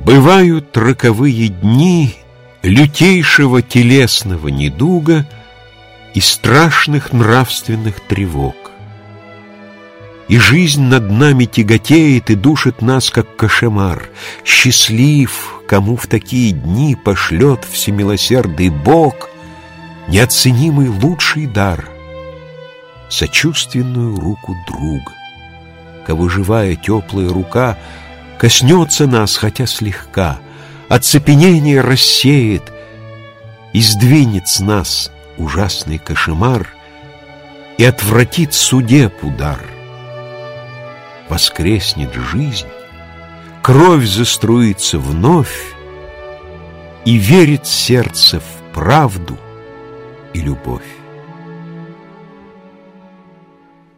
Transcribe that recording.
Бывают роковые дни лютейшего телесного недуга и страшных нравственных тревог. И жизнь над нами тяготеет и душит нас, как кошмар. Счастлив, кому в такие дни пошлет всемилосердный Бог неоценимый лучший дар — сочувственную руку друга, кого живая теплая рука коснется нас, хотя слегка, оцепенение рассеет и сдвинет с нас ужасный кошмар и отвратит судеб удар. Воскреснет жизнь, кровь заструится вновь, и верит сердце в правду и любовь.